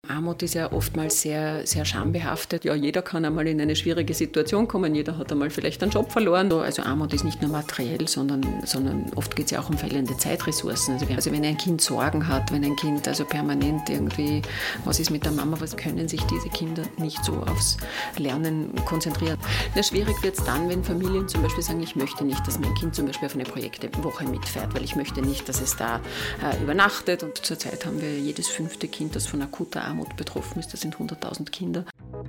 Armut ist ja oftmals sehr, sehr schambehaftet. Ja, jeder kann einmal in eine schwierige Situation kommen, jeder hat einmal vielleicht einen Job verloren. Also Armut ist nicht nur materiell, sondern oft geht es ja auch um fehlende Zeitressourcen. Also wenn ein Kind Sorgen hat, wenn ein Kind also permanent irgendwie, was ist mit der Mama, was können sich diese Kinder nicht so aufs Lernen konzentrieren. Ja, schwierig wird es dann, wenn Familien zum Beispiel sagen, ich möchte nicht, dass mein Kind zum Beispiel auf eine Projektwoche mitfährt, weil ich möchte nicht, dass es da übernachtet. Und zurzeit haben wir jedes 5. Kind, das von akuter Armut betroffen ist. Das sind 100.000 Kinder.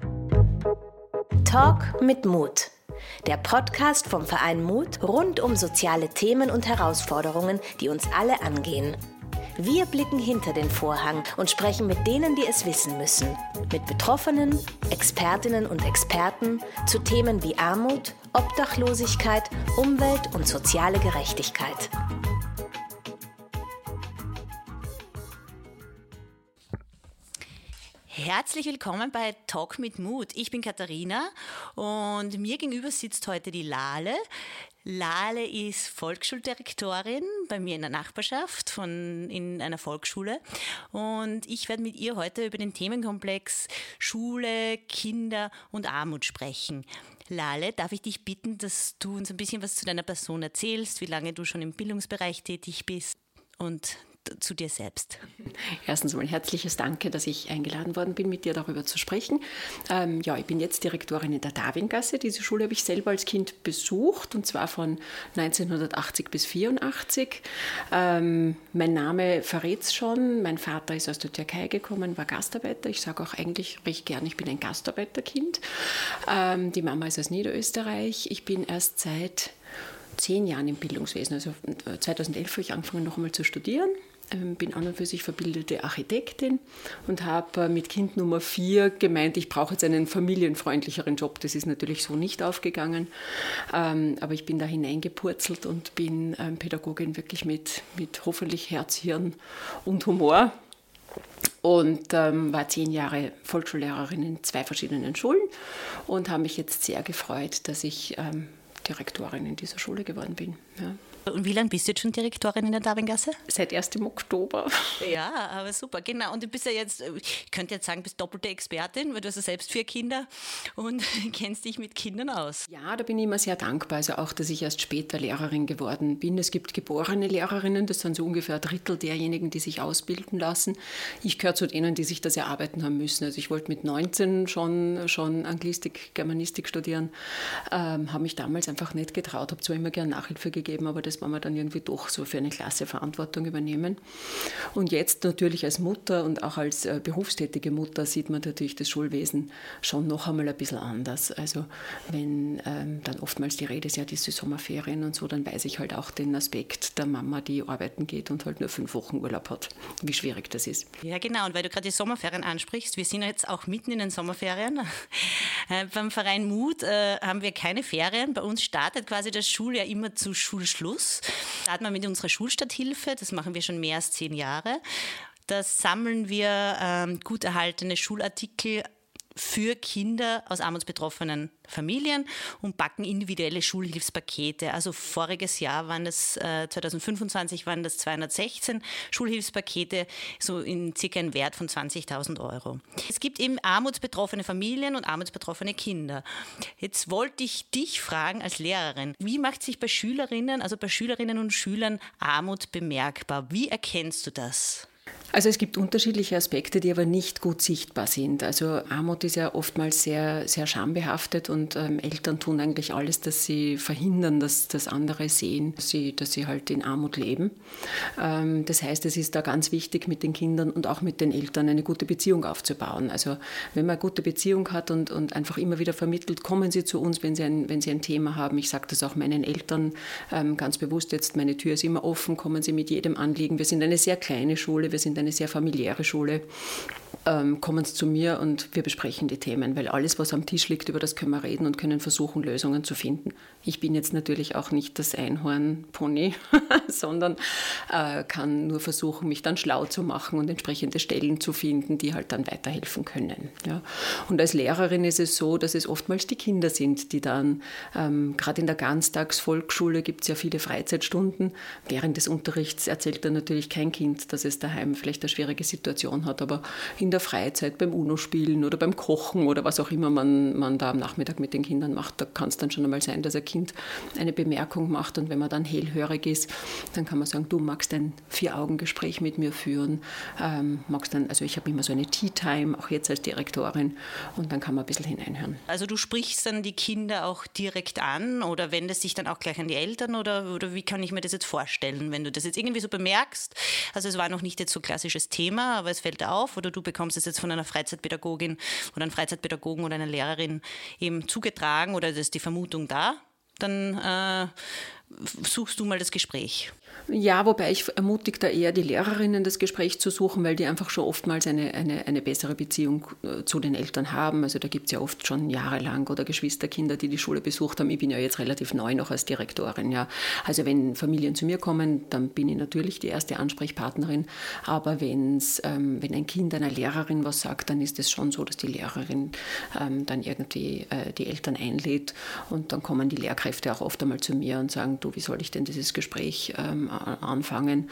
Talk mit Mut. Der Podcast vom Verein Mut rund um soziale Themen und Herausforderungen, die uns alle angehen. Wir blicken hinter den Vorhang und sprechen mit denen, die es wissen müssen. Mit Betroffenen, Expertinnen und Experten zu Themen wie Armut, Obdachlosigkeit, Umwelt und soziale Gerechtigkeit. Herzlich willkommen bei Talk mit Mut. Ich bin Katharina und mir gegenüber sitzt heute die Lale. Lale ist Volksschuldirektorin bei mir in der Nachbarschaft in einer Volksschule und ich werde mit ihr heute über den Themenkomplex Schule, Kinder und Armut sprechen. Lale, darf ich dich bitten, dass du uns ein bisschen was zu deiner Person erzählst, wie lange du schon im Bildungsbereich tätig bist und zu dir selbst. Erstens mal ein herzliches Danke, dass ich eingeladen worden bin, mit dir darüber zu sprechen. Ich bin jetzt Direktorin in der Darwingasse. Diese Schule habe ich selber als Kind besucht, und zwar von 1980 bis 1984. Mein Name verrät es schon. Mein Vater ist aus der Türkei gekommen, war Gastarbeiter. Ich sage auch eigentlich recht gern, ich bin ein Gastarbeiterkind. Die Mama ist aus Niederösterreich. Ich bin erst seit 10 Jahren im Bildungswesen. Also 2011 habe ich angefangen, noch einmal zu studieren. Bin an und für sich verbildete Architektin und habe mit Kind Nummer 4 gemeint, ich brauche jetzt einen familienfreundlicheren Job. Das ist natürlich so nicht aufgegangen, aber ich bin da hineingepurzelt und bin Pädagogin wirklich mit hoffentlich Herz, Hirn und Humor. Und war 10 Jahre Volksschullehrerin in 2 verschiedenen Schulen und habe mich jetzt sehr gefreut, dass ich Direktorin in dieser Schule geworden bin. Ja. Und wie lange bist du jetzt schon Direktorin in der Darwingasse? Seit 1. Oktober. Ja, aber super, genau. Und du bist ja jetzt, ich könnte jetzt sagen, bist doppelte Expertin, weil du hast ja selbst 4 Kinder und kennst dich mit Kindern aus. Ja, da bin ich immer sehr dankbar. Also auch, dass ich erst später Lehrerin geworden bin. Es gibt geborene Lehrerinnen, das sind so ungefähr 1/3 derjenigen, die sich ausbilden lassen. Ich gehöre zu denen, die sich das erarbeiten haben müssen. Also ich wollte mit 19 schon Anglistik, Germanistik studieren, habe mich damals einfach nicht getraut, habe zwar immer gern Nachhilfe gegeben, aber das war mir dann irgendwie doch so für eine Klasse Verantwortung übernehmen. Und jetzt natürlich als Mutter und auch als berufstätige Mutter sieht man natürlich das Schulwesen schon noch einmal ein bisschen anders. Also wenn dann oftmals die Rede ist, ja diese Sommerferien und so, dann weiß ich halt auch den Aspekt der Mama, die arbeiten geht und halt nur 5 Wochen Urlaub hat, wie schwierig das ist. Ja genau, und weil du gerade die Sommerferien ansprichst, wir sind jetzt auch mitten in den Sommerferien. Beim Verein Mut haben wir keine Ferien. Bei uns startet quasi das Schuljahr immer zu Schulschluss. Starten wir mit unserer Schulstarthilfe, das machen wir schon mehr als 10 Jahre. Da sammeln wir gut erhaltene Schulartikel für Kinder aus armutsbetroffenen Familien und backen individuelle Schulhilfspakete. Also voriges Jahr 2025 waren das 216 Schulhilfspakete, so in circa einen Wert von 20.000 €. Es gibt eben armutsbetroffene Familien und armutsbetroffene Kinder. Jetzt wollte ich dich fragen als Lehrerin, wie macht sich bei Schülerinnen und Schülern Armut bemerkbar? Wie erkennst du das? Also es gibt unterschiedliche Aspekte, die aber nicht gut sichtbar sind. Also Armut ist ja oftmals sehr, sehr schambehaftet und Eltern tun eigentlich alles, dass sie verhindern, dass das andere sehen, dass sie halt in Armut leben. Das heißt, es ist da ganz wichtig, mit den Kindern und auch mit den Eltern eine gute Beziehung aufzubauen. Also wenn man eine gute Beziehung hat und einfach immer wieder vermittelt, kommen Sie zu uns, wenn Sie ein Thema haben. Ich sage das auch meinen Eltern ganz bewusst jetzt, meine Tür ist immer offen, kommen Sie mit jedem Anliegen. Wir sind eine sehr kleine Schule, wir sind eine sehr familiäre Schule. Kommen Sie zu mir und wir besprechen die Themen, weil alles, was am Tisch liegt, über das können wir reden und können versuchen, Lösungen zu finden. Ich bin jetzt natürlich auch nicht das Einhorn-Pony, sondern kann nur versuchen, mich dann schlau zu machen und entsprechende Stellen zu finden, die halt dann weiterhelfen können. Ja. Und als Lehrerin ist es so, dass es oftmals die Kinder sind, die dann, gerade in der Ganztagsvolksschule gibt es ja viele Freizeitstunden. Während des Unterrichts erzählt dann natürlich kein Kind, dass es daheim vielleicht eine schwierige Situation hat, aber in der Freizeit beim UNO-Spielen oder beim Kochen oder was auch immer man da am Nachmittag mit den Kindern macht. Da kann es dann schon einmal sein, dass ein Kind eine Bemerkung macht und wenn man dann hellhörig ist, dann kann man sagen, du magst ein 4-Augen-Gespräch mit mir führen, also ich habe immer so eine Tea-Time, auch jetzt als Direktorin, und dann kann man ein bisschen hineinhören. Also du sprichst dann die Kinder auch direkt an oder wendest dich dann auch gleich an die Eltern oder wie kann ich mir das jetzt vorstellen, wenn du das jetzt irgendwie so bemerkst? Also es war noch nicht jetzt so ein klassisches Thema, aber es fällt auf oder du bekommst es jetzt von einer Freizeitpädagogin oder einem Freizeitpädagogen oder einer Lehrerin eben zugetragen oder das ist die Vermutung da, dann suchst du mal das Gespräch. Ja, wobei ich ermutige da eher die Lehrerinnen, das Gespräch zu suchen, weil die einfach schon oftmals eine bessere Beziehung zu den Eltern haben. Also da gibt es ja oft schon jahrelang oder Geschwisterkinder, die Schule besucht haben. Ich bin ja jetzt relativ neu noch als Direktorin. Ja. Also wenn Familien zu mir kommen, dann bin ich natürlich die erste Ansprechpartnerin. Aber wenn ein Kind einer Lehrerin was sagt, dann ist es schon so, dass die Lehrerin dann irgendwie die Eltern einlädt. Und dann kommen die Lehrkräfte auch oft einmal zu mir und sagen, du, wie soll ich denn dieses Gespräch anfangen,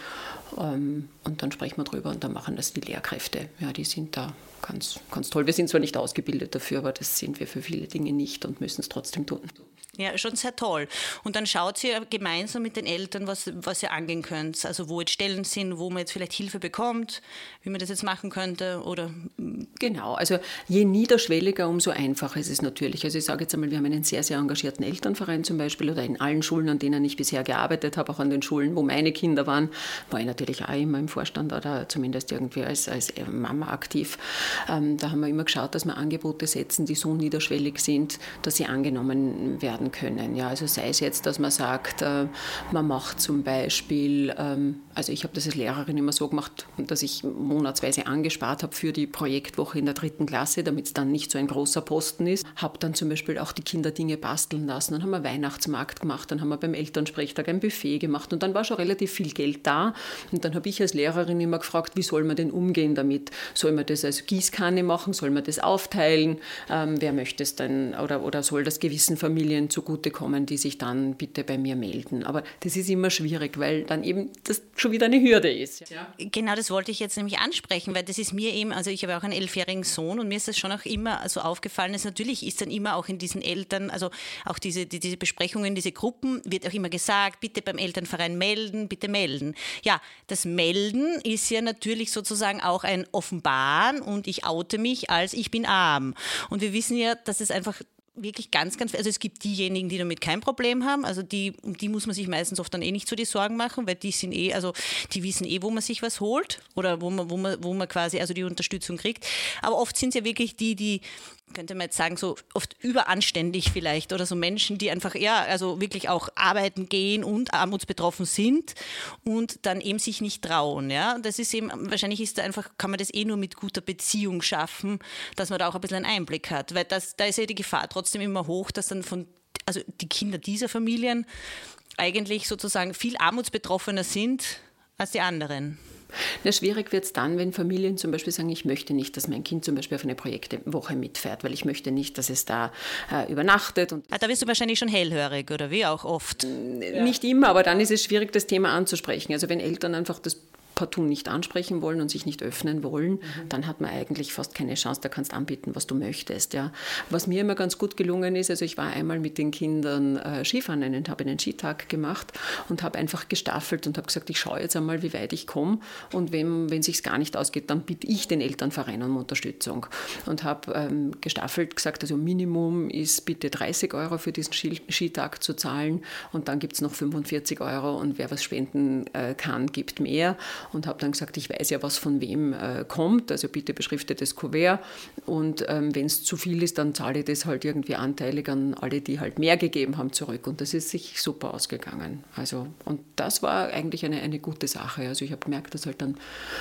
und dann sprechen wir drüber und dann machen das die Lehrkräfte. Ja, die sind da ganz, ganz toll. Wir sind zwar nicht ausgebildet dafür, aber das sind wir für viele Dinge nicht und müssen es trotzdem tun. Ja, schon sehr toll. Und dann schaut ihr gemeinsam mit den Eltern, was ihr angehen könnt. Also wo jetzt Stellen sind, wo man jetzt vielleicht Hilfe bekommt, wie man das jetzt machen könnte. Oder genau, also je niederschwelliger, umso einfacher ist es natürlich. Also ich sage jetzt einmal, wir haben einen sehr, sehr engagierten Elternverein zum Beispiel oder in allen Schulen, an denen ich bisher gearbeitet habe, auch an den Schulen, wo meine Kinder waren, war ich natürlich auch immer im Vorstand oder zumindest irgendwie als Mama aktiv. Da haben wir immer geschaut, dass wir Angebote setzen, die so niederschwellig sind, dass sie angenommen werden können. Ja, also sei es jetzt, dass man sagt, man macht zum Beispiel, also ich habe das als Lehrerin immer so gemacht, dass ich monatsweise angespart habe für die Projektwoche in der 3. Klasse, damit es dann nicht so ein großer Posten ist. Habe dann zum Beispiel auch die Kinder Dinge basteln lassen. Dann haben wir Weihnachtsmarkt gemacht, dann haben wir beim Elternsprechtag ein Buffet gemacht und dann war schon relativ viel Geld da. Und dann habe ich als Lehrerin immer gefragt, wie soll man denn umgehen damit? Soll man das als Gießkanne machen? Soll man das aufteilen? Wer möchte es denn? Oder soll das gewissen Familien zugutekommen, die sich dann bitte bei mir melden? Aber das ist immer schwierig, weil dann eben das schon wieder eine Hürde ist. Ja. Genau, das wollte ich jetzt nämlich ansprechen, weil das ist mir eben, also ich habe auch einen 11-jährigen Sohn und mir ist das schon auch immer so aufgefallen, dass natürlich ist dann immer auch in diesen Eltern, also auch diese Besprechungen, diese Gruppen, wird auch immer gesagt, bitte beim Elternverein melden, bitte melden. Ja, das Melden ist ja natürlich sozusagen auch ein Offenbaren und ich oute mich als ich bin arm. Und wir wissen ja, dass es einfach wirklich ganz, ganz, also es gibt diejenigen, die damit kein Problem haben, also um die muss man sich meistens oft dann nicht so die Sorgen machen, weil die sind also die wissen wo man sich was holt oder wo man quasi also die Unterstützung kriegt. Aber oft sind es ja wirklich die könnte man jetzt sagen, so oft überanständig vielleicht oder so Menschen, die einfach also wirklich auch arbeiten gehen und armutsbetroffen sind und dann eben sich nicht trauen. Ja? Das ist eben, wahrscheinlich kann man das nur mit guter Beziehung schaffen, dass man da auch ein bisschen einen Einblick hat, weil da ist ja die Gefahr trotzdem immer hoch, dass dann also die Kinder dieser Familien eigentlich sozusagen viel armutsbetroffener sind als die anderen. Ja, schwierig wird es dann, wenn Familien zum Beispiel sagen, ich möchte nicht, dass mein Kind zum Beispiel auf eine Projektwoche mitfährt, weil ich möchte nicht, dass es da übernachtet. Und da wirst du wahrscheinlich schon hellhörig, oder wie auch oft? Nicht immer, aber dann ist es schwierig, das Thema anzusprechen. Also wenn Eltern einfach das partout nicht ansprechen wollen und sich nicht öffnen wollen, dann hat man eigentlich fast keine Chance, da kannst du anbieten, was du möchtest. Ja. Was mir immer ganz gut gelungen ist, also ich war einmal mit den Kindern Skifahren, habe einen Skitag gemacht und habe einfach gestaffelt und habe gesagt, ich schaue jetzt einmal, wie weit ich komme und wenn es sich gar nicht ausgeht, dann biete ich den Elternverein um Unterstützung und habe gestaffelt gesagt, also Minimum ist bitte 30 € für diesen Skitag zu zahlen und dann gibt es noch 45 € und wer was spenden kann, gibt mehr. Und habe dann gesagt, ich weiß ja, was von wem kommt, also bitte beschriftetes Kuvert und wenn es zu viel ist, dann zahle ich das halt irgendwie anteilig an alle, die halt mehr gegeben haben, zurück und das ist sich super ausgegangen. Also, und das war eigentlich eine gute Sache. Also ich habe gemerkt, dass halt dann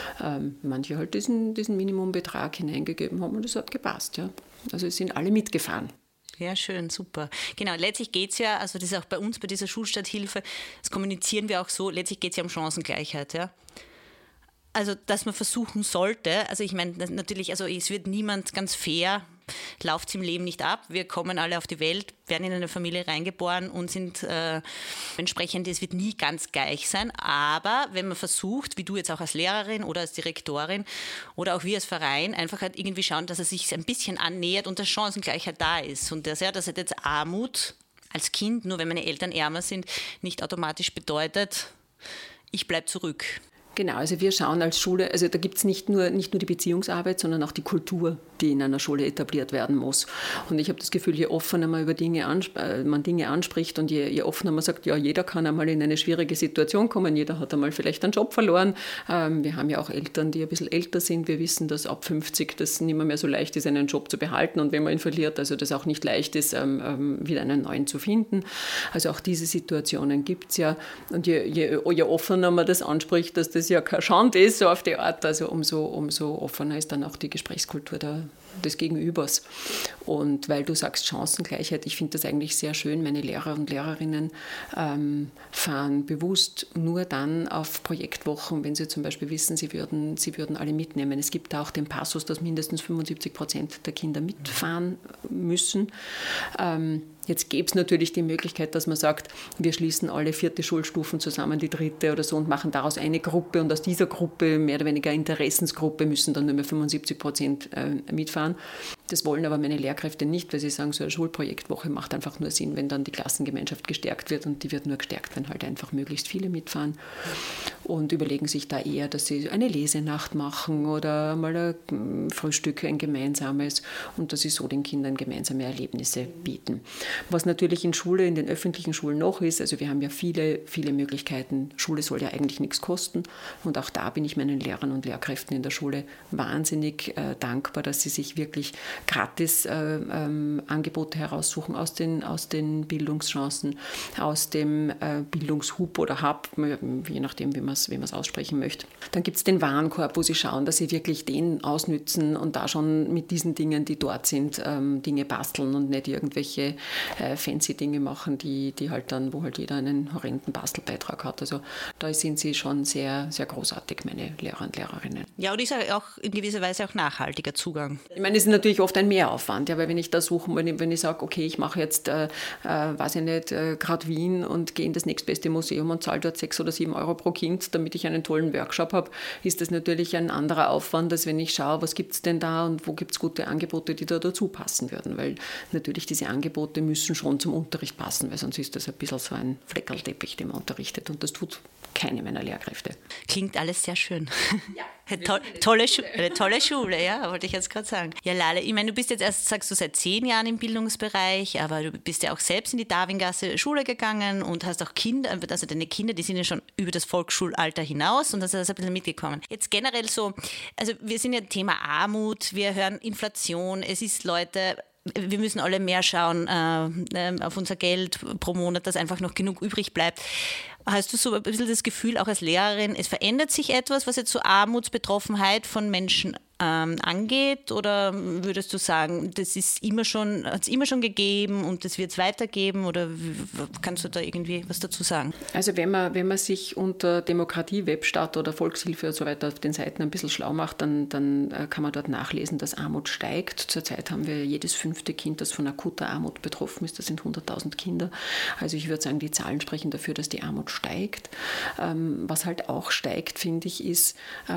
manche halt diesen Minimumbetrag hineingegeben haben und es hat gepasst. Ja. Also es sind alle mitgefahren. Ja, schön, super. Genau, letztlich geht es ja, also das ist auch bei uns, bei dieser Schulstarthilfe, das kommunizieren wir auch so, letztlich geht es ja um Chancengleichheit, ja. Also, dass man versuchen sollte, also ich meine natürlich, also es wird niemand ganz fair, läuft es im Leben nicht ab. Wir kommen alle auf die Welt, werden in eine Familie reingeboren und sind entsprechend, es wird nie ganz gleich sein. Aber wenn man versucht, wie du jetzt auch als Lehrerin oder als Direktorin oder auch wir als Verein, einfach halt irgendwie schauen, dass er sich ein bisschen annähert und dass Chancengleichheit da ist. Und das hat jetzt Armut als Kind, nur wenn meine Eltern ärmer sind, nicht automatisch bedeutet, ich bleibe zurück. Genau, also wir schauen als Schule, also da gibt es nicht nur die Beziehungsarbeit, sondern auch die Kultur, die in einer Schule etabliert werden muss. Und ich habe das Gefühl, je offener man über Dinge anspricht und je offener man sagt, ja, jeder kann einmal in eine schwierige Situation kommen, jeder hat einmal vielleicht einen Job verloren. Wir haben ja auch Eltern, die ein bisschen älter sind. Wir wissen, dass ab 50 das nicht mehr so leicht ist, einen Job zu behalten und wenn man ihn verliert, also das auch nicht leicht ist, wieder einen neuen zu finden. Also auch diese Situationen gibt es ja. Und je offener man das anspricht, dass das ja keine Schande ist, so auf die Art, also umso offener ist dann auch die Gesprächskultur des Gegenübers. Und weil du sagst Chancengleichheit, ich finde das eigentlich sehr schön. Meine Lehrer und Lehrerinnen fahren bewusst nur dann auf Projektwochen, wenn sie zum Beispiel wissen, sie würden alle mitnehmen. Es gibt da auch den Passus, dass mindestens 75% der Kinder mitfahren müssen. Jetzt gäbe es natürlich die Möglichkeit, dass man sagt, wir schließen alle 4. Schulstufen zusammen, die 3. oder so und machen daraus eine Gruppe und aus dieser Gruppe, mehr oder weniger Interessensgruppe, müssen dann nur mehr 75% mitfahren. Das wollen aber meine Lehrkräfte nicht, weil sie sagen, so eine Schulprojektwoche macht einfach nur Sinn, wenn dann die Klassengemeinschaft gestärkt wird und die wird nur gestärkt, wenn halt einfach möglichst viele mitfahren und überlegen sich da eher, dass sie eine Lesenacht machen oder mal ein Frühstück, ein gemeinsames und dass sie so den Kindern gemeinsame Erlebnisse bieten. Was natürlich in den öffentlichen Schulen noch ist, also wir haben ja viele, viele Möglichkeiten. Schule soll ja eigentlich nichts kosten und auch da bin ich meinen Lehrern und Lehrkräften in der Schule wahnsinnig dankbar, dass sie sich wirklich gratis Angebote heraussuchen aus den Bildungschancen, aus dem Bildungshub oder Hub, je nachdem, wie man es aussprechen möchte. Dann gibt es den Warenkorb, wo sie schauen, dass sie wirklich den ausnützen und da schon mit diesen Dingen, die dort sind, Dinge basteln und nicht irgendwelche fancy Dinge machen, wo halt jeder einen horrenden Bastelbeitrag hat. Also da sind sie schon sehr, sehr großartig, meine Lehrer und Lehrerinnen. Ja, und ist ja auch in gewisser Weise auch nachhaltiger Zugang. Ich meine, es ist natürlich oft ein Mehraufwand, ja, weil wenn ich da suche, wenn ich sage, okay, ich mache jetzt, weiß ich nicht, gerade Wien und gehe in das nächstbeste Museum und zahle dort 6 oder 7 Euro pro Kind, damit ich einen tollen Workshop habe, ist das natürlich ein anderer Aufwand, als wenn ich schaue, was gibt es denn da und wo gibt es gute Angebote, die da dazu passen würden, weil natürlich diese Angebote müssen schon zum Unterricht passen, weil sonst ist das ein bisschen so ein Fleckerlteppich, den man unterrichtet und das tut keine meiner Lehrkräfte. Klingt alles sehr schön. Ja. Tolle Schule, ja, wollte ich jetzt gerade sagen. Ja, Lale, ich meine, du bist jetzt erst, sagst du, seit 10 Jahren im Bildungsbereich, aber du bist ja auch selbst in die Darwingasse Schule gegangen und hast auch Kinder, also deine Kinder, die sind ja schon über das Volksschulalter hinaus und hast das ein bisschen mitgekommen. Jetzt generell so, also wir sind ja Thema Armut, wir hören Inflation, es ist Leute, wir müssen alle mehr schauen auf unser Geld pro Monat, dass einfach noch genug übrig bleibt. Hast du so ein bisschen das Gefühl, auch als Lehrerin, es verändert sich etwas, was jetzt so Armutsbetroffenheit von Menschen angeht? Oder würdest du sagen, das hat es immer schon gegeben und das wird es weitergeben? Oder kannst du da irgendwie was dazu sagen? Also wenn man sich unter Demokratie, Webstadt oder Volkshilfe und so weiter auf den Seiten ein bisschen schlau macht, dann kann man dort nachlesen, dass Armut steigt. Zurzeit haben wir jedes 5. Kind, das von akuter Armut betroffen ist. Das sind 100.000 Kinder. Also ich würde sagen, die Zahlen sprechen dafür, dass die Armut steigt. Was halt auch steigt, finde ich, ist,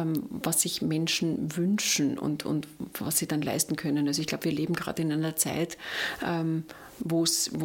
was sich Menschen wünschen und was sie dann leisten können. Also ich glaube, wir leben gerade in einer Zeit, wo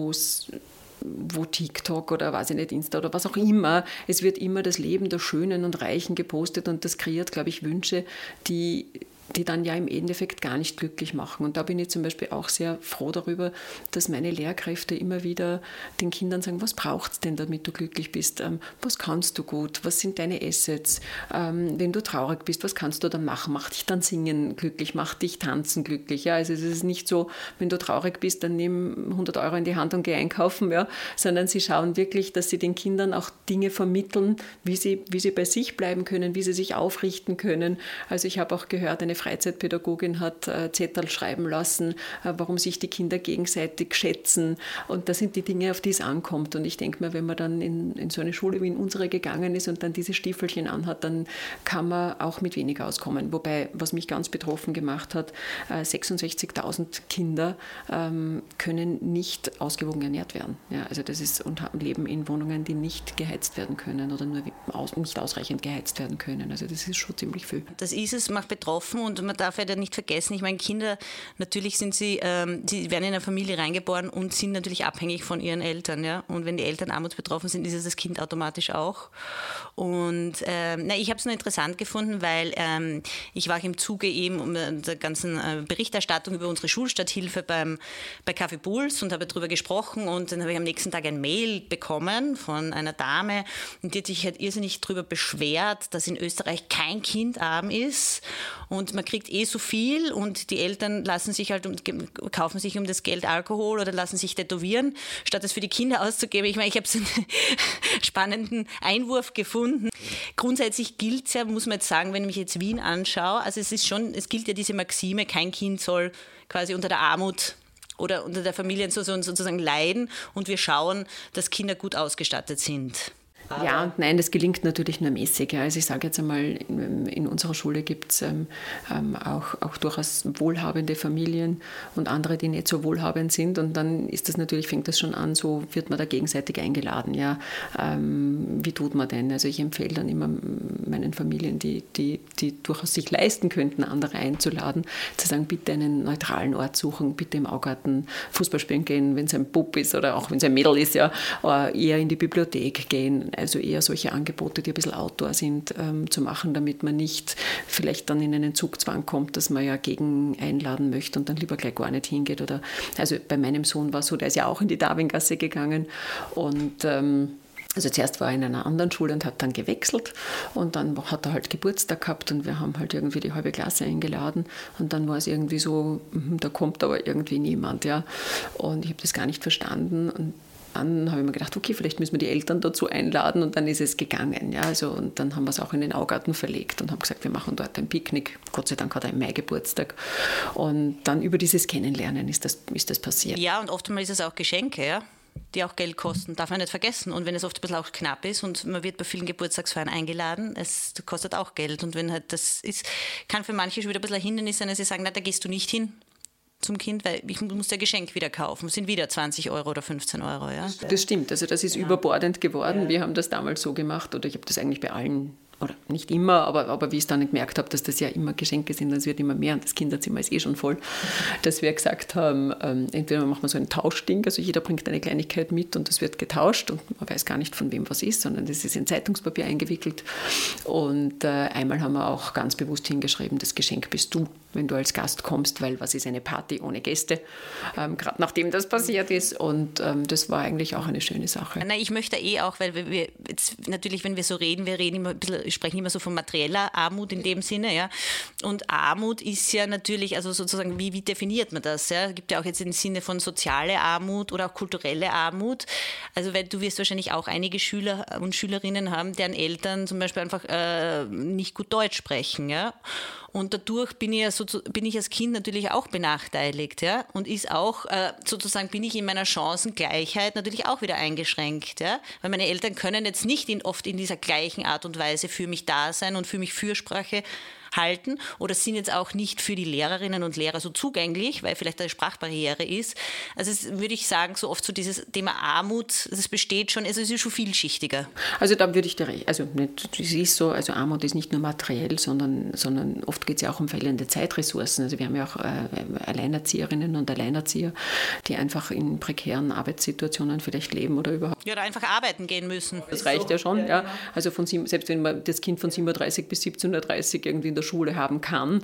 TikTok oder weiß ich nicht, Insta oder was auch immer, es wird immer das Leben der Schönen und Reichen gepostet und das kreiert, glaube ich, Wünsche, die dann ja im Endeffekt gar nicht glücklich machen. Und da bin ich zum Beispiel auch sehr froh darüber, dass meine Lehrkräfte immer wieder den Kindern sagen, was braucht es denn, damit du glücklich bist? Was kannst du gut? Was sind deine Assets? Wenn du traurig bist, was kannst du dann machen? Macht dich dann Singen glücklich? Macht dich Tanzen glücklich? Ja, also es ist nicht so, wenn du traurig bist, dann nimm 100 Euro in die Hand und geh einkaufen, ja, sondern sie schauen wirklich, dass sie den Kindern auch Dinge vermitteln, wie sie bei sich bleiben können, wie sie sich aufrichten können. Also ich habe auch gehört, eine Freizeitpädagogin hat Zettel schreiben lassen, warum sich die Kinder gegenseitig schätzen. Und das sind die Dinge, auf die es ankommt. Und ich denke mir, wenn man dann in so eine Schule wie in unsere gegangen ist und dann diese Stiefelchen anhat, dann kann man auch mit wenig auskommen. Wobei, was mich ganz betroffen gemacht hat, 66.000 Kinder können nicht ausgewogen ernährt werden. Ja, also das ist und leben in Wohnungen, die nicht geheizt werden können oder nur nicht ausreichend geheizt werden können. Also das ist schon ziemlich viel. Das ist es, macht betroffen und man darf ja nicht vergessen, ich meine, Kinder, natürlich sind sie werden in eine Familie reingeboren und sind natürlich abhängig von ihren Eltern. Ja? Und wenn die Eltern armutsbetroffen sind, ist es das Kind automatisch auch. Und ich habe es nur interessant gefunden, weil ich war im Zuge eben der ganzen Berichterstattung über unsere Schulstarthilfe bei Kaffee Puls und habe darüber gesprochen und dann habe ich am nächsten Tag ein Mail bekommen von einer Dame und die hat sich halt irrsinnig darüber beschwert, dass in Österreich kein Kind arm ist und man kriegt so viel und die Eltern lassen sich halt kaufen sich um das Geld Alkohol oder lassen sich tätowieren, statt es für die Kinder auszugeben. Ich meine, ich habe so einen spannenden Einwurf gefunden. Grundsätzlich gilt es ja, muss man jetzt sagen, wenn ich mich jetzt Wien anschaue, also es gilt ja diese Maxime, kein Kind soll quasi unter der Armut oder unter der Familiensituation sozusagen leiden und wir schauen, dass Kinder gut ausgestattet sind. Ja und nein, das gelingt natürlich nur mäßig. Ja. Also ich sage jetzt einmal, in unserer Schule gibt es auch durchaus wohlhabende Familien und andere, die nicht so wohlhabend sind. Und dann ist das natürlich, fängt das schon an, so wird man da gegenseitig eingeladen. Ja. Wie tut man denn? Also ich empfehle dann immer meinen Familien, die durchaus sich leisten könnten, andere einzuladen, zu sagen, bitte einen neutralen Ort suchen, bitte im Augarten Fußball spielen gehen, wenn es ein Bub ist oder auch wenn es ein Mädel ist, ja, eher in die Bibliothek gehen. Also eher solche Angebote, die ein bisschen outdoor sind, zu machen, damit man nicht vielleicht dann in einen Zugzwang kommt, dass man ja gegen einladen möchte und dann lieber gleich gar nicht hingeht. Also bei meinem Sohn war es so, der ist ja auch in die Darwingasse gegangen und also zuerst war er in einer anderen Schule und hat dann gewechselt und dann hat er halt Geburtstag gehabt und wir haben halt irgendwie die halbe Klasse eingeladen und dann war es irgendwie so, da kommt aber irgendwie niemand, ja. Und ich habe das gar nicht verstanden und dann habe ich mir gedacht, okay, vielleicht müssen wir die Eltern dazu einladen und dann ist es gegangen. Ja, also, und dann haben wir es auch in den Augarten verlegt und haben gesagt, wir machen dort ein Picknick. Gott sei Dank hat er im Mai Geburtstag. Und dann über dieses Kennenlernen ist das passiert. Ja, und oftmals ist es auch Geschenke, ja, die auch Geld kosten, darf man nicht vergessen. Und wenn es oft ein bisschen auch knapp ist und man wird bei vielen Geburtstagsfeiern eingeladen, es kostet auch Geld. Und wenn halt das ist, kann für manche schon wieder ein bisschen ein Hindernis sein, dass sie sagen, na, da gehst du nicht hin zum Kind, weil ich muss das Geschenk wieder kaufen. Es sind wieder 20 Euro oder 15 Euro. Ja? Das stimmt, also das ist überbordend geworden. Ja. Wir haben das damals so gemacht oder ich habe das eigentlich bei allen, oder nicht immer, aber wie ich es dann gemerkt habe, dass das ja immer Geschenke sind, es wird immer mehr und das Kinderzimmer ist schon voll, dass wir gesagt haben, entweder machen wir so ein Tauschding, also jeder bringt eine Kleinigkeit mit und das wird getauscht und man weiß gar nicht, von wem was ist, sondern das ist in Zeitungspapier eingewickelt und einmal haben wir auch ganz bewusst hingeschrieben, das Geschenk bist du, wenn du als Gast kommst, weil was ist eine Party ohne Gäste, gerade nachdem das passiert ist und das war eigentlich auch eine schöne Sache. Nein, ich möchte auch, weil wir jetzt natürlich, wenn wir so reden, wir reden immer ein bisschen, sprechen immer so von materieller Armut in dem Sinne, ja. Und Armut ist ja natürlich, also sozusagen, wie definiert man das? Ja? Es gibt ja auch jetzt im Sinne von soziale Armut oder auch kulturelle Armut. Also weil du wirst wahrscheinlich auch einige Schüler und Schülerinnen haben, deren Eltern zum Beispiel einfach nicht gut Deutsch sprechen, ja. Und dadurch bin ich als Kind natürlich auch benachteiligt, ja, und ist auch sozusagen bin ich in meiner Chancengleichheit natürlich auch wieder eingeschränkt, ja, weil meine Eltern können jetzt nicht oft in dieser gleichen Art und Weise für mich da sein und für mich Fürsprache halten oder sind jetzt auch nicht für die Lehrerinnen und Lehrer so zugänglich, weil vielleicht eine Sprachbarriere ist. Also würde ich sagen, so oft so dieses Thema Armut, das besteht schon, also es ist schon vielschichtiger. Also da würde ich es ist so, also Armut ist nicht nur materiell, sondern oft geht es ja auch um fehlende Zeitressourcen. Also wir haben ja auch Alleinerzieherinnen und Alleinerzieher, die einfach in prekären Arbeitssituationen vielleicht leben oder überhaupt. Ja, oder einfach arbeiten gehen müssen. Das reicht ja schon, ja. Also selbst wenn man das Kind von 7.30 Uhr bis 17.30 Uhr irgendwie in der Schule haben kann,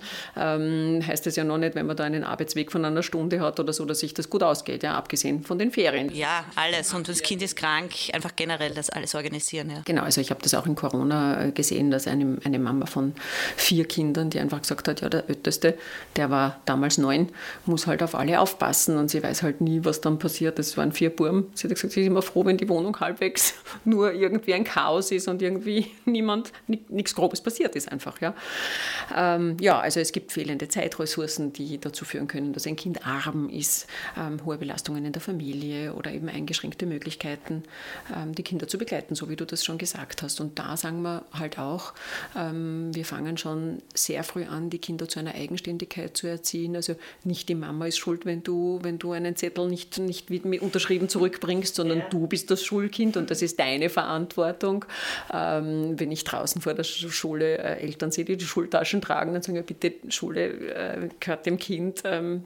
heißt das ja noch nicht, wenn man da einen Arbeitsweg von einer Stunde hat oder so, dass sich das gut ausgeht, ja, abgesehen von den Ferien. Ja, alles. Und das Kind ist krank, einfach generell das alles organisieren. Ja. Genau, also ich habe das auch in Corona gesehen, dass eine Mama von 4 Kindern, die einfach gesagt hat, ja, der Älteste, der war damals 9, muss halt auf alle aufpassen und sie weiß halt nie, was dann passiert. Es waren 4 Buben. Sie hat gesagt, sie ist immer froh, wenn die Wohnung halbwegs nur irgendwie ein Chaos ist und irgendwie nichts Grobes passiert ist einfach, ja. Ja, also es gibt fehlende Zeitressourcen, die dazu führen können, dass ein Kind arm ist, hohe Belastungen in der Familie oder eben eingeschränkte Möglichkeiten, die Kinder zu begleiten, so wie du das schon gesagt hast. Und da sagen wir halt auch, wir fangen schon sehr früh an, die Kinder zu einer Eigenständigkeit zu erziehen. Also nicht die Mama ist schuld, wenn du einen Zettel nicht unterschrieben zurückbringst, sondern du bist das Schulkind und das ist deine Verantwortung. Wenn ich draußen vor der Schule Eltern sehe, die Schultaschen tragen, dann sagen wir, bitte, Schule gehört dem Kind.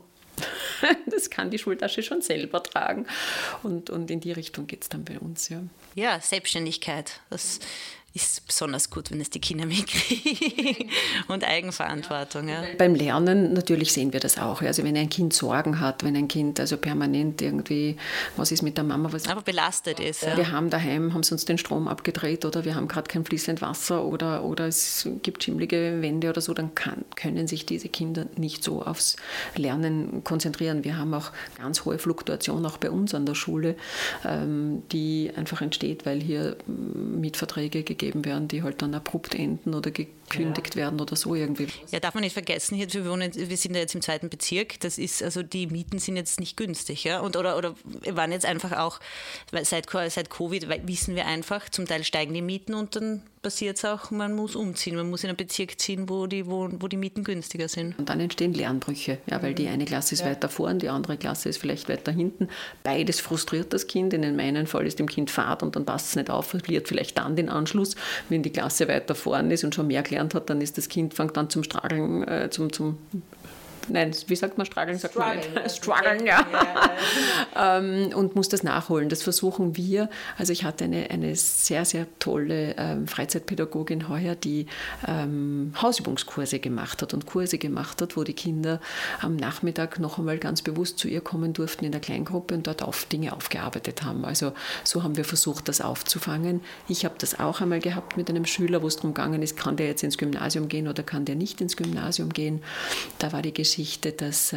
Das kann die Schultasche schon selber tragen. Und in die Richtung geht es dann bei uns, ja. Ja, Selbstständigkeit. Das ist besonders gut, wenn es die Kinder mitkriegen. Und Eigenverantwortung. Ja. Beim Lernen natürlich sehen wir das auch. Also wenn ein Kind Sorgen hat, wenn ein Kind also permanent irgendwie, was ist mit der Mama? Aber belastet ist. Ja. Wir haben sie uns den Strom abgedreht oder wir haben gerade kein fließend Wasser oder es gibt schimmlige Wände oder so, dann können sich diese Kinder nicht so aufs Lernen konzentrieren. Wir haben auch ganz hohe Fluktuation auch bei uns an der Schule, die einfach entsteht, weil hier Mietverträge gegeben werden, die halt dann abrupt enden oder gekündigt werden oder so irgendwie. Ja, darf man nicht vergessen, hier, wir sind ja jetzt im 2. Bezirk, das ist, also die Mieten sind jetzt nicht günstig, ja, oder waren jetzt einfach auch, weil seit Covid wissen wir einfach, zum Teil steigen die Mieten und dann passiert es auch, man muss umziehen, man muss in einen Bezirk ziehen, wo die Mieten günstiger sind. Und dann entstehen Lernbrüche, ja, weil die eine Klasse ist weiter vorn, die andere Klasse ist vielleicht weiter hinten. Beides frustriert das Kind. In meinem Fall ist dem Kind Fahrt und dann passt es nicht auf, verliert vielleicht dann den Anschluss. Wenn die Klasse weiter vorn ist und schon mehr gelernt hat, dann ist das Kind, fängt dann zum Strageln, Nein, wie sagt man Struggeln? Struggeln, ja. Und muss das nachholen. Das versuchen wir. Also ich hatte eine sehr, sehr tolle Freizeitpädagogin heuer, die Hausübungskurse gemacht hat und Kurse gemacht hat, wo die Kinder am Nachmittag noch einmal ganz bewusst zu ihr kommen durften in der Kleingruppe und dort Dinge aufgearbeitet haben. Also so haben wir versucht, das aufzufangen. Ich habe das auch einmal gehabt mit einem Schüler, wo es darum gegangen ist, kann der jetzt ins Gymnasium gehen oder kann der nicht ins Gymnasium gehen. Da war die Geschichte, dass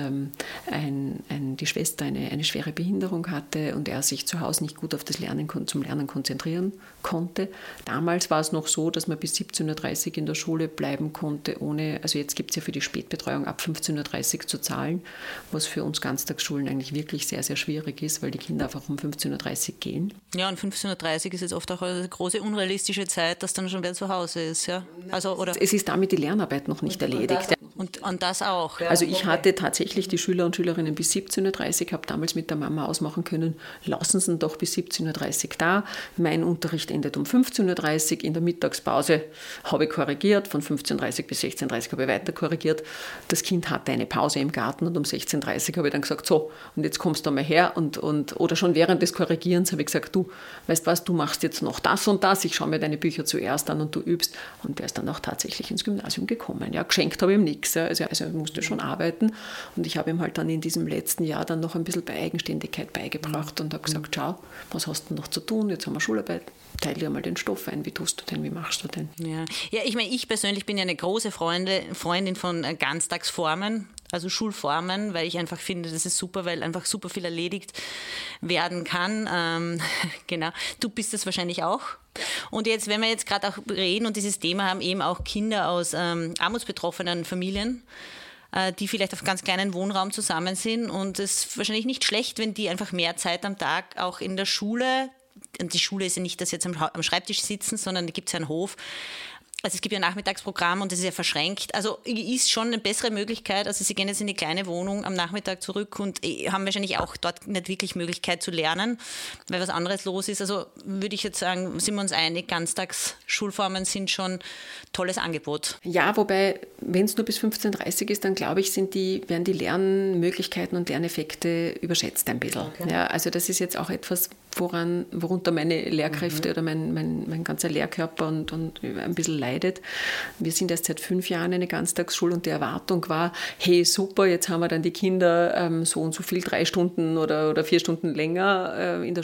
die Schwester eine schwere Behinderung hatte und er sich zu Hause nicht gut auf das Lernen konzentrieren konnte. Damals war es noch so, dass man bis 17.30 Uhr in der Schule bleiben konnte, also jetzt gibt es ja für die Spätbetreuung ab 15.30 Uhr zu zahlen, was für uns Ganztagsschulen eigentlich wirklich sehr, sehr schwierig ist, weil die Kinder einfach um 15.30 Uhr gehen. Ja, und 15.30 Uhr ist jetzt oft auch eine große unrealistische Zeit, dass dann schon wer zu Hause ist. Ja? Es ist damit die Lernarbeit noch nicht erledigt. Und das auch. Also ich hatte tatsächlich die Schüler und Schülerinnen bis 17.30 Uhr, habe damals mit der Mama ausmachen können, lassen Sie ihn doch bis 17.30 Uhr da. Mein Unterricht endet um 15.30 Uhr. In der Mittagspause habe ich korrigiert, von 15.30 Uhr bis 16.30 Uhr habe ich weiter korrigiert. Das Kind hatte eine Pause im Garten und um 16.30 Uhr habe ich dann gesagt, so, und jetzt kommst du mal her. Oder schon während des Korrigierens habe ich gesagt, du, weißt was, du machst jetzt noch das und das, ich schaue mir deine Bücher zuerst an und du übst. Und der ist dann auch tatsächlich ins Gymnasium gekommen. Ja, geschenkt habe ich ihm nichts. Also er musste schon arbeiten und ich habe ihm halt dann in diesem letzten Jahr dann noch ein bisschen bei Eigenständigkeit beigebracht und habe gesagt, schau, was hast du noch zu tun, jetzt haben wir Schularbeit, teile dir mal den Stoff ein, wie tust du denn, wie machst du denn? Ja, ich meine, ich persönlich bin ja eine große Freundin von Ganztagsformen, also Schulformen, weil ich einfach finde, das ist super, weil einfach super viel erledigt werden kann. Genau, du bist das wahrscheinlich auch. Und jetzt, wenn wir jetzt gerade auch reden und dieses Thema haben, eben auch Kinder aus armutsbetroffenen Familien, die vielleicht auf ganz kleinen Wohnraum zusammen sind und es ist wahrscheinlich nicht schlecht, wenn die einfach mehr Zeit am Tag auch in der Schule, und die Schule ist ja nicht, dass sie jetzt am Schreibtisch sitzen, sondern da gibt es ja einen Hof. Also es gibt ja ein Nachmittagsprogramm und das ist ja verschränkt. Also ist schon eine bessere Möglichkeit. Also sie gehen jetzt in die kleine Wohnung am Nachmittag zurück und haben wahrscheinlich auch dort nicht wirklich Möglichkeit zu lernen, weil was anderes los ist. Also würde ich jetzt sagen, sind wir uns einig, Ganztagsschulformen sind schon ein tolles Angebot. Ja, wobei, wenn es nur bis 15.30 Uhr ist, dann glaube ich, werden die Lernmöglichkeiten und Lerneffekte überschätzt ein bisschen. Okay. Ja, also das ist jetzt auch etwas, worunter meine Lehrkräfte oder mein ganzer Lehrkörper und ein bisschen leidet. Wir sind erst seit 5 Jahren eine Ganztagsschule und die Erwartung war, hey super, jetzt haben wir dann die Kinder so und so viel 3 Stunden oder 4 Stunden länger in der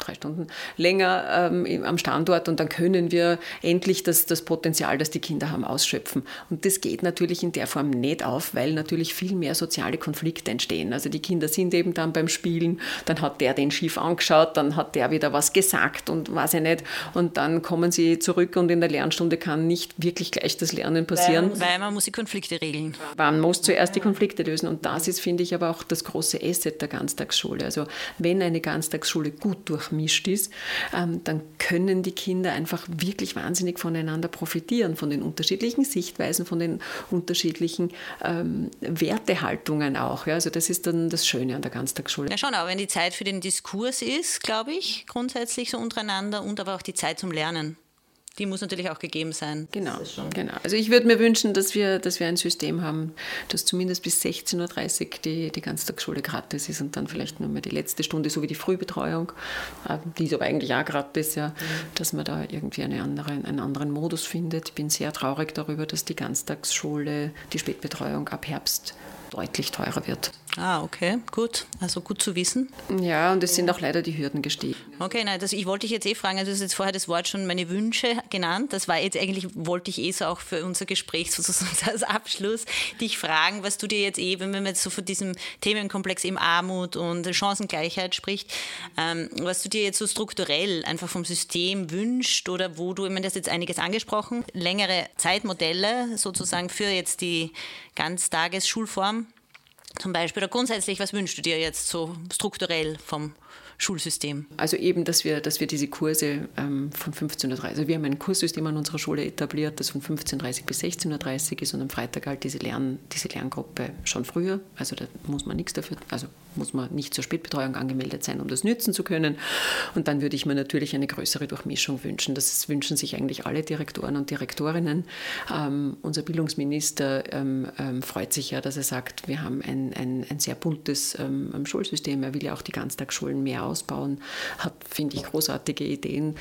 3 Stunden länger am Standort und dann können wir endlich das Potenzial, das die Kinder haben, ausschöpfen. Und das geht natürlich in der Form nicht auf, weil natürlich viel mehr soziale Konflikte entstehen. Also die Kinder sind eben dann beim Spielen, dann hat der den schief angeschaut, dann hat der wieder was gesagt und weiß ich nicht. Und dann kommen sie zurück und in der Lernstunde kann nicht wirklich gleich das Lernen passieren. Weil man muss die Konflikte regeln. Man muss zuerst die Konflikte lösen und das ist, finde ich, aber auch das große Asset der Ganztagsschule. Also wenn eine Ganztagsschule gut durchmischt ist, dann können die Kinder einfach wirklich wahnsinnig voneinander profitieren, von den unterschiedlichen Sichtweisen, von den unterschiedlichen Wertehaltungen auch. Ja? Also das ist dann das Schöne an der Ganztagsschule. Ja schon, aber wenn die Zeit für den Diskurs ist, glaube ich, grundsätzlich so untereinander und aber auch die Zeit zum Lernen. Die muss natürlich auch gegeben sein. Genau. Also ich würde mir wünschen, dass wir ein System haben, dass zumindest bis 16.30 Uhr die Ganztagsschule gratis ist und dann vielleicht nur mehr die letzte Stunde, so wie die Frühbetreuung, die ist aber eigentlich auch gratis, ja, dass man da irgendwie einen anderen Modus findet. Ich bin sehr traurig darüber, dass die Ganztagsschule, die Spätbetreuung ab Herbst deutlich teurer wird. Ah, okay, gut. Also gut zu wissen. Ja, und es sind auch leider die Hürden gestiegen. Okay, nein, ich wollte dich jetzt fragen, also du hast jetzt vorher das Wort schon meine Wünsche genannt. Das war jetzt eigentlich, wollte ich so auch für unser Gespräch sozusagen als Abschluss dich fragen, was du dir jetzt wenn man jetzt so von diesem Themenkomplex eben Armut und Chancengleichheit spricht, was du dir jetzt so strukturell einfach vom System wünschst oder wo du, ich meine, das jetzt einiges angesprochen, längere Zeitmodelle sozusagen für jetzt die Ganztagesschulform zum Beispiel, oder grundsätzlich, was wünschst du dir jetzt so strukturell vom Schulsystem? Also eben, dass wir diese Kurse von 15.30 Uhr, also wir haben ein Kurssystem an unserer Schule etabliert, das von 15.30 Uhr bis 16.30 Uhr ist und am Freitag halt diese Lerngruppe schon früher, also da muss man nichts dafür, also muss man nicht zur Spätbetreuung angemeldet sein, um das nützen zu können. Und dann würde ich mir natürlich eine größere Durchmischung wünschen. Das wünschen sich eigentlich alle Direktoren und Direktorinnen. Unser Bildungsminister freut sich ja, dass er sagt, wir haben ein sehr buntes Schulsystem. Er will ja auch die Ganztagsschulen mehr ausbauen, hat, finde ich, großartige Ideen.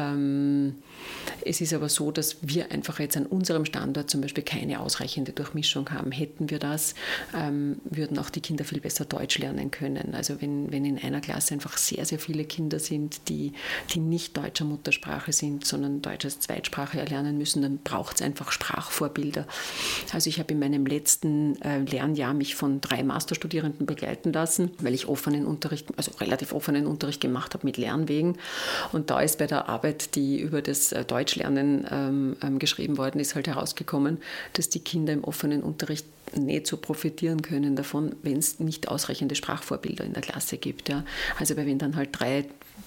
Es ist aber so, dass wir einfach jetzt an unserem Standort zum Beispiel keine ausreichende Durchmischung haben. Hätten wir das, würden auch die Kinder viel besser Deutsch lernen können. Also wenn in einer Klasse einfach sehr, sehr viele Kinder sind, die nicht deutscher Muttersprache sind, sondern Deutsch als Zweitsprache erlernen müssen, dann braucht es einfach Sprachvorbilder. Also ich habe in meinem letzten Lernjahr mich von 3 Masterstudierenden begleiten lassen, weil ich relativ offenen Unterricht gemacht habe mit Lernwegen. Und da ist bei der Arbeit, die über das Deutschlernen geschrieben worden ist, halt herausgekommen, dass die Kinder im offenen Unterricht nicht so profitieren können davon, wenn es nicht ausreichende Sprachvorbilder in der Klasse gibt. Ja. Also wenn dann halt 3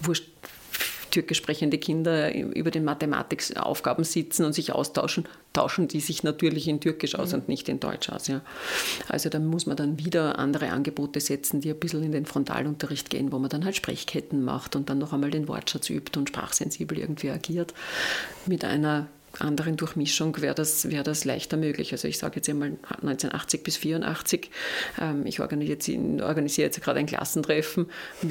türkisch sprechende Kinder über den Mathematikaufgaben sitzen und sich austauschen, tauschen die sich natürlich in Türkisch aus und nicht in Deutsch aus. Ja. Also da muss man dann wieder andere Angebote setzen, die ein bisschen in den Frontalunterricht gehen, wo man dann halt Sprechketten macht und dann noch einmal den Wortschatz übt und sprachsensibel irgendwie agiert. Mit einer anderen Durchmischung wäre das leichter möglich. Also ich sage jetzt einmal 1980 bis 84. Ich organisiere jetzt gerade ein Klassentreffen.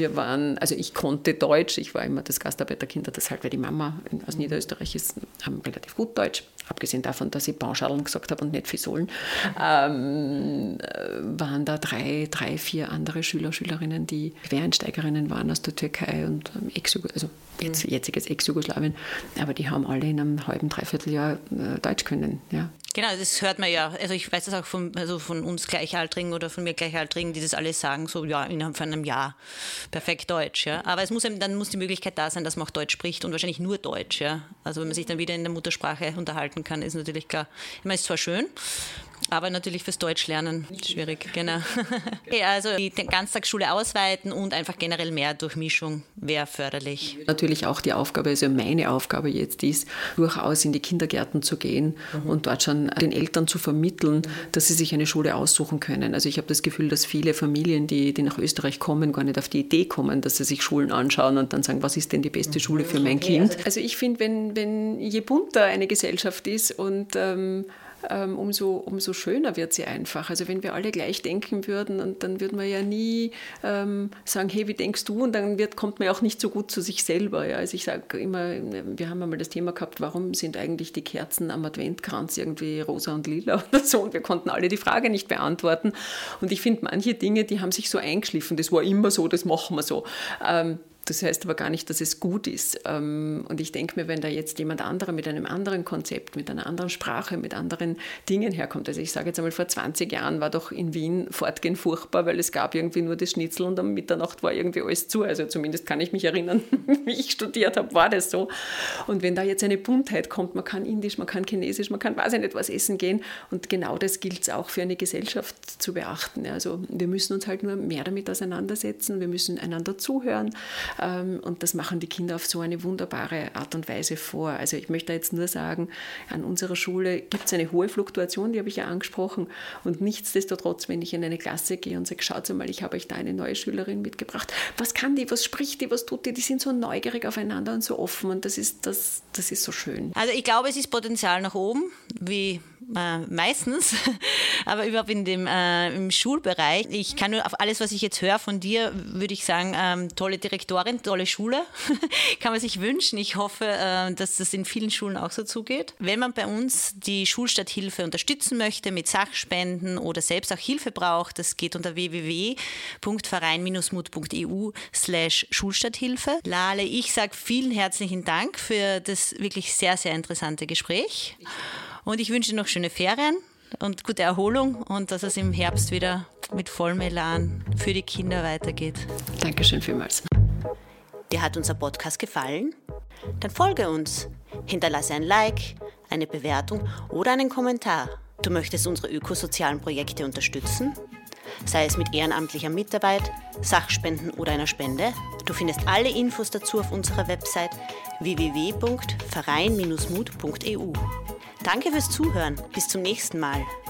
Ich konnte Deutsch. Ich war immer das Gastarbeiterkind, das halt, weil die Mama aus Niederösterreich ist, relativ gut Deutsch. Abgesehen davon, dass ich Bauschadeln gesagt habe und nicht Fisolen, waren da 3, 4 andere Schülerinnen, die Quereinsteigerinnen waren aus der Türkei und jetziges Ex-Jugoslawien. Aber die haben alle in einem halben, dreiviertel Jahr Deutsch können. Ja. Genau, das hört man ja. Also ich weiß das auch von uns Gleichaltrigen oder von mir Gleichaltrigen, die das alles sagen, so ja, innerhalb von einem Jahr perfekt Deutsch. Ja. Aber dann muss die Möglichkeit da sein, dass man auch Deutsch spricht und wahrscheinlich nur Deutsch. Ja. Also wenn man sich dann wieder in der Muttersprache unterhalten kann, ist natürlich klar. Ich meine, es ist zwar schön, aber natürlich fürs Deutschlernen schwierig. Genau. Okay, also die Ganztagsschule ausweiten und einfach generell mehr Durchmischung wäre förderlich. Natürlich auch die Aufgabe, also meine Aufgabe jetzt ist, durchaus in die Kindergärten zu gehen und dort schon den Eltern zu vermitteln, dass sie sich eine Schule aussuchen können. Also ich habe das Gefühl, dass viele Familien, die nach Österreich kommen, gar nicht auf die Idee kommen, dass sie sich Schulen anschauen und dann sagen, was ist denn die beste Schule für mein Kind? Also ich finde, wenn je bunter eine Gesellschaft ist und umso schöner wird sie einfach. Also wenn wir alle gleich denken würden, und dann würden wir ja nie sagen, hey, wie denkst du? Und dann kommt man ja auch nicht so gut zu sich selber. Ja. Also ich sage immer, wir haben einmal das Thema gehabt, warum sind eigentlich die Kerzen am Adventkranz irgendwie rosa und lila oder so? Und wir konnten alle die Frage nicht beantworten. Und ich finde, manche Dinge, die haben sich so eingeschliffen. Das war immer so, das machen wir so. Das heißt aber gar nicht, dass es gut ist. Und ich denke mir, wenn da jetzt jemand anderer mit einem anderen Konzept, mit einer anderen Sprache, mit anderen Dingen herkommt. Also ich sage jetzt einmal, vor 20 Jahren war doch in Wien fortgehend furchtbar, weil es gab irgendwie nur das Schnitzel und um Mitternacht war irgendwie alles zu. Also zumindest kann ich mich erinnern, wie ich studiert habe, war das so. Und wenn da jetzt eine Buntheit kommt, man kann Indisch, man kann Chinesisch, man kann weiß ich nicht was essen gehen. Und genau das gilt es auch für eine Gesellschaft zu beachten. Also wir müssen uns halt nur mehr damit auseinandersetzen, wir müssen einander zuhören. Und das machen die Kinder auf so eine wunderbare Art und Weise vor. Also ich möchte jetzt nur sagen, an unserer Schule gibt es eine hohe Fluktuation, die habe ich ja angesprochen. Und nichtsdestotrotz, wenn ich in eine Klasse gehe und sage, schaut mal, ich habe euch da eine neue Schülerin mitgebracht. Was kann die, was spricht die, was tut die? Die sind so neugierig aufeinander und so offen und das ist so schön. Also ich glaube, es ist Potenzial nach oben, wie meistens, aber überhaupt im Schulbereich. Ich kann nur auf alles, was ich jetzt höre von dir, würde ich sagen, tolle Direktorin, tolle Schule, kann man sich wünschen. Ich hoffe, dass das in vielen Schulen auch so zugeht. Wenn man bei uns die Schulstadthilfe unterstützen möchte mit Sachspenden oder selbst auch Hilfe braucht, das geht unter www.verein-mut.eu/Schulstadthilfe. Lale, ich sage vielen herzlichen Dank für das wirklich sehr, sehr interessante Gespräch. Und ich wünsche dir noch schöne Ferien und gute Erholung und dass es im Herbst wieder mit vollem Elan für die Kinder weitergeht. Dankeschön vielmals. Dir hat unser Podcast gefallen? Dann folge uns, hinterlasse ein Like, eine Bewertung oder einen Kommentar. Du möchtest unsere ökosozialen Projekte unterstützen? Sei es mit ehrenamtlicher Mitarbeit, Sachspenden oder einer Spende? Du findest alle Infos dazu auf unserer Website www.verein-mut.eu. Danke fürs Zuhören. Bis zum nächsten Mal.